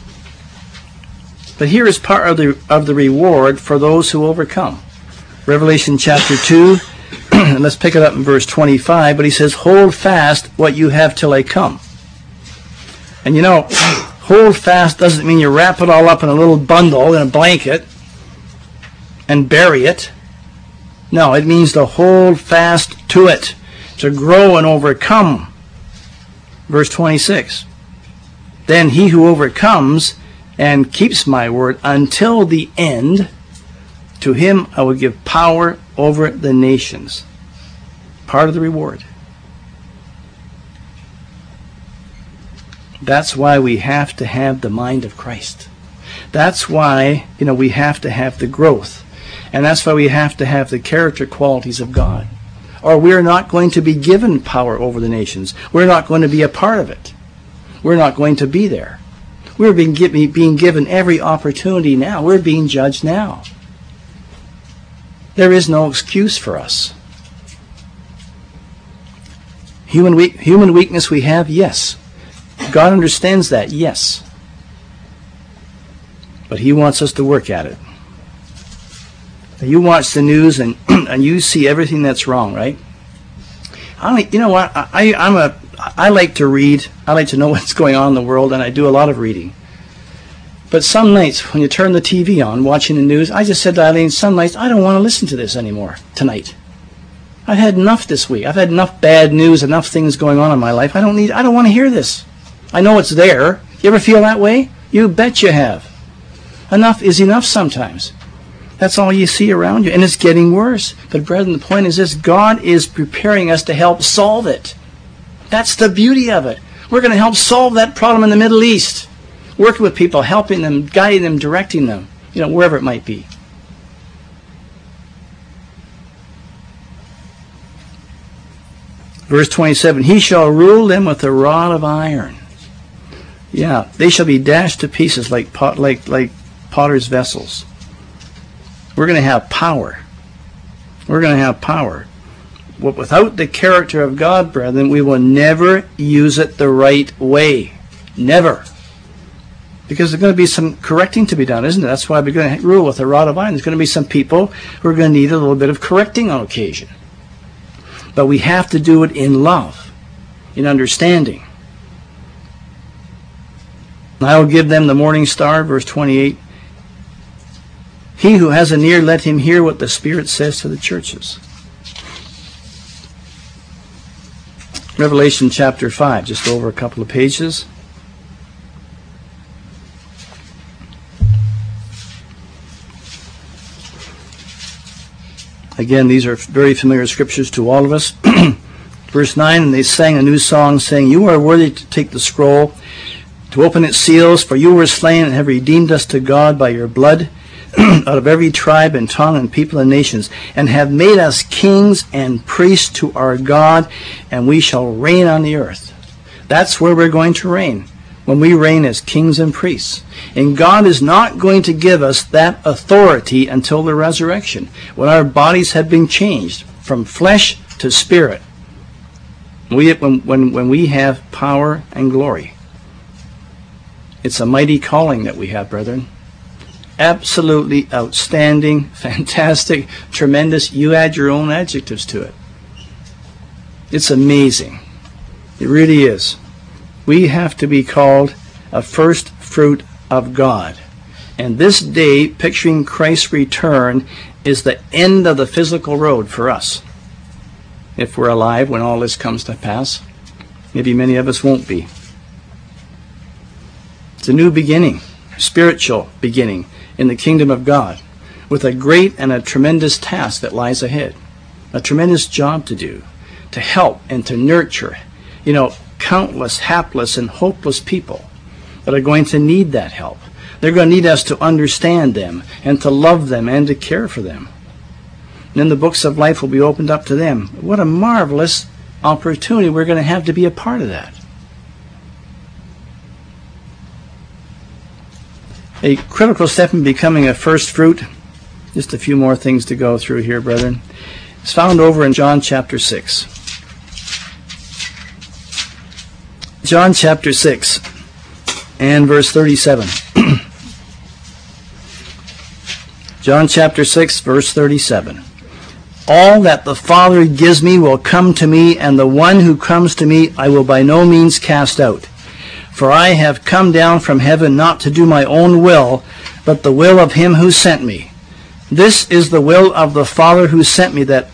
Speaker 1: But here is part of the reward for those who overcome. Revelation chapter 2, let's pick it up in verse 25. But he says, "Hold fast what you have till I come." And you know, Hold fast doesn't mean you wrap it all up in a little bundle in a blanket and bury it. No, it means to hold fast to it, to grow and overcome. Verse 26. Then he who overcomes and keeps my word until the end, to him I will give power over the nations. Part of the reward. That's why we have to have the mind of Christ. That's why, we have to have the growth. And that's why we have to have the character qualities of God. Or we're not going to be given power over the nations. We're not going to be a part of it. We're not going to be there. We're being given every opportunity now. We're being judged now. There is no excuse for us. Human weakness we have, yes. God understands that, yes. But he wants us to work at it. You watch the news and you see everything that's wrong, right? You know what? I like to read. I like to know what's going on in the world, and I do a lot of reading. But some nights, when you turn the TV on, watching the news, I just said to Eileen, some nights, I don't want to listen to this anymore tonight. I've had enough this week. I've had enough bad news, enough things going on in my life. I don't want to hear this. I know it's there. You ever feel that way? You bet you have. Enough is enough sometimes. That's all you see around you, and it's getting worse. But brethren, the point is this: God is preparing us to help solve it. That's the beauty of it. We're going to help solve that problem in the Middle East. Working with people, helping them, guiding them, directing them, wherever it might be. Verse 27, he shall rule them with a rod of iron. Yeah, they shall be dashed to pieces like potter's vessels. We're going to have power. We're going to have power. But without the character of God, brethren, we will never use it the right way. Never. Because there's going to be some correcting to be done, isn't it? That's why we're going to rule with a rod of iron. There's going to be some people who are going to need a little bit of correcting on occasion. But we have to do it in love, in understanding. I will give them the morning star, verse 28. He who has an ear, let him hear what the Spirit says to the churches. Revelation chapter 5, just over a couple of pages. Again, these are very familiar scriptures to all of us. Verse 9, and they sang a new song, saying, you are worthy to take the scroll, to open its seals, for you were slain and have redeemed us to God by your blood, out of every tribe and tongue and people and nations, and have made us kings and priests to our God, and we shall reign on the earth. That's where we're going to reign, when we reign as kings and priests. And God is not going to give us that authority until the resurrection, when our bodies have been changed from flesh to spirit, when we have power and glory. It's a mighty calling that we have, brethren. Absolutely outstanding, fantastic, tremendous. You add your own adjectives to it. It's amazing. It really is. We have to be called a first fruit of God. And this day, picturing Christ's return, is the end of the physical road for us. If we're alive when all this comes to pass. Maybe many of us won't be. It's a new beginning, spiritual beginning in the kingdom of God, with a great and a tremendous task that lies ahead. A tremendous job to do, to help and to nurture, countless hapless and hopeless people that are going to need that help. They're going to need us to understand them and to love them and to care for them. And then the books of life will be opened up to them. What a marvelous opportunity we're going to have to be a part of that. A critical step in becoming a first fruit, just a few more things to go through here, brethren. It's found over in John chapter 6. John chapter 6 and verse 37. John chapter 6, verse 37. All that the Father gives me will come to me, and the one who comes to me I will by no means cast out. For I have come down from heaven not to do my own will, but the will of him who sent me. This is the will of the Father who sent me, that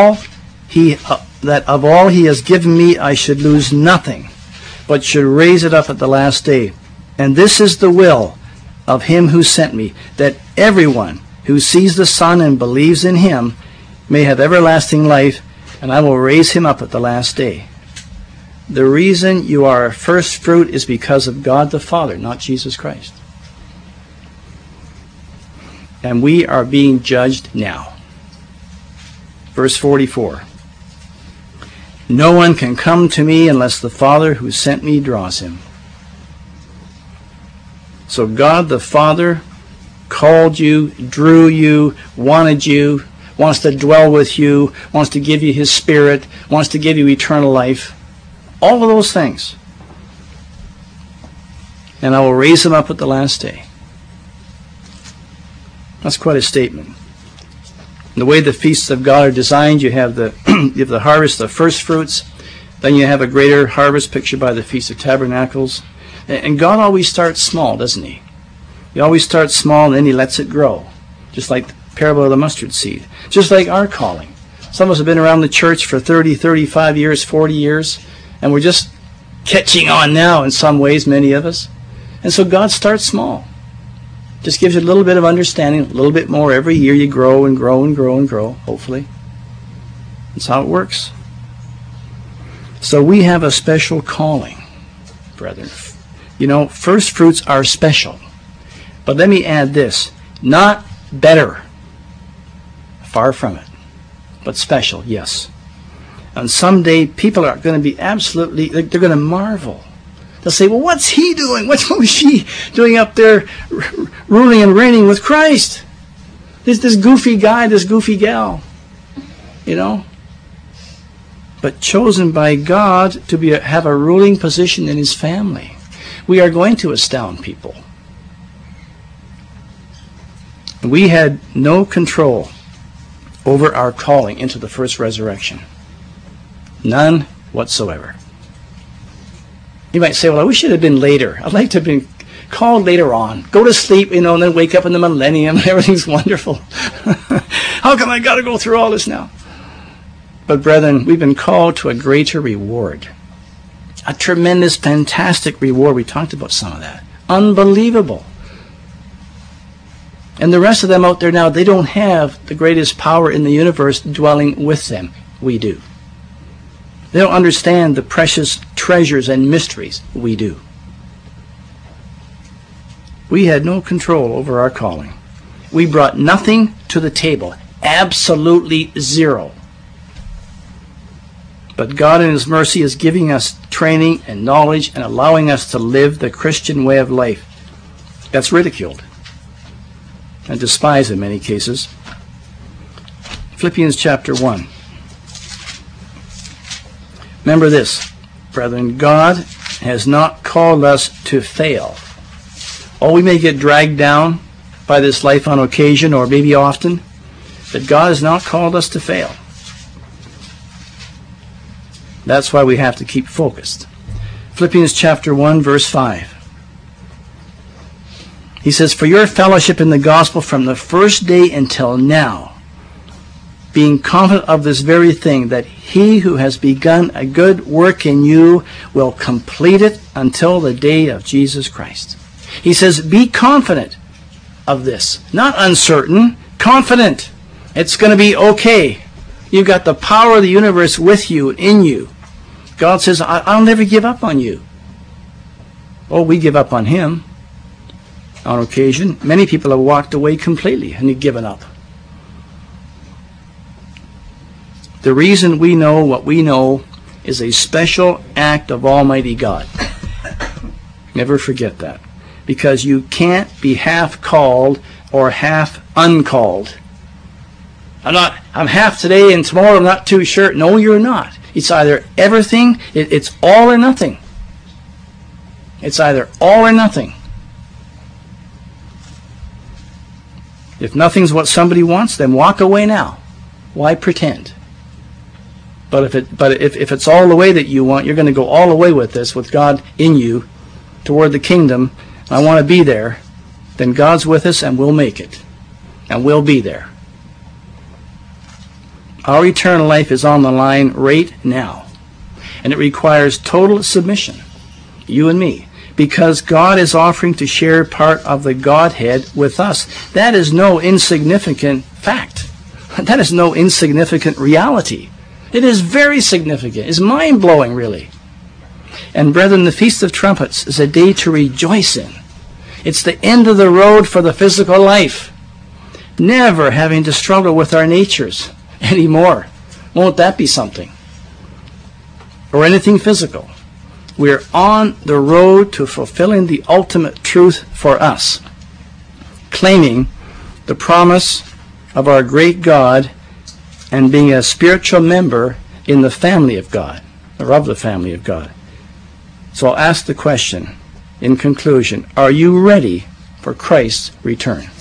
Speaker 1: of all he has given me I should lose nothing, but should raise it up at the last day. And this is the will of him who sent me, that everyone who sees the Son and believes in him may have everlasting life, and I will raise him up at the last day. The reason you are a first fruit is because of God the Father, not Jesus Christ. And we are being judged now. Verse 44. No one can come to me unless the Father who sent me draws him. So God the Father called you, drew you, wanted you, wants to dwell with you, wants to give you his Spirit, wants to give you eternal life. All of those things. And I will raise him up at the last day. That's quite a statement. The way the feasts of God are designed, you have the harvest of first fruits, then you have a greater harvest pictured by the Feast of Tabernacles. And God always starts small, doesn't he? He always starts small and then he lets it grow. Just like the parable of the mustard seed. Just like our calling. Some of us have been around the church for 30, 35 years, 40 years, and we're just catching on now in some ways, many of us. And so God starts small. Just gives you a little bit of understanding, a little bit more. Every year you grow and grow and grow and grow, hopefully. That's how it works. So we have a special calling, brethren. You know, first fruits are special. But let me add this. Not better. Far from it. But special, yes. And someday people are going to be absolutely, they're going to marvel. They'll say, well, what's he doing? What was she doing up there ruling and reigning with Christ? This goofy guy, this goofy gal. You know? But chosen by God to have a ruling position in his family. We are going to astound people. We had no control over our calling into the first resurrection. None whatsoever. You might say, well, I wish it had been later. I'd like to have been called later on. Go to sleep, and then wake up in the millennium, and everything's wonderful. How come I got to go through all this now? But brethren, we've been called to a greater reward. A tremendous, fantastic reward. We talked about some of that. Unbelievable. And the rest of them out there now, they don't have the greatest power in the universe dwelling with them. We do. They don't understand the precious treasures and mysteries. We do. We had no control over our calling. We brought nothing to the table. Absolutely zero. But God in his mercy is giving us training and knowledge and allowing us to live the Christian way of life. That's ridiculed and despised in many cases. Philippians chapter 1. Remember this, brethren, God has not called us to fail. Oh, we may get dragged down by this life on occasion or maybe often, but God has not called us to fail. That's why we have to keep focused. Philippians chapter 1, verse 5. He says, for your fellowship in the gospel from the first day until now, being confident of this very thing, that he who has begun a good work in you will complete it until the day of Jesus Christ. He says, be confident of this. Not uncertain, confident. It's going to be okay. You've got the power of the universe with you, in you. God says, I'll never give up on you. Oh, we give up on him on occasion. Many people have walked away completely and have given up. The reason we know what we know is a special act of Almighty God. Never forget that. Because you can't be half called or half uncalled. I'm half today and tomorrow I'm not too sure. No, you're not. It's either everything, it's all or nothing. It's either all or nothing. If nothing's what somebody wants, then walk away now. Why pretend? But if it's all the way that you want, you're going to go all the way with this, with God in you, toward the kingdom, and I want to be there, then God's with us and we'll make it. And we'll be there. Our eternal life is on the line right now. And it requires total submission, you and me, because God is offering to share part of the Godhead with us. That is no insignificant fact. That is no insignificant reality. It is very significant. It's mind-blowing, really. And brethren, the Feast of Trumpets is a day to rejoice in. It's the end of the road for the physical life. Never having to struggle with our natures anymore. Won't that be something? Or anything physical. We're on the road to fulfilling the ultimate truth for us, claiming the promise of our great God and being a spiritual member in the family of God, or of the family of God. So I'll ask the question in conclusion, are you ready for Christ's return?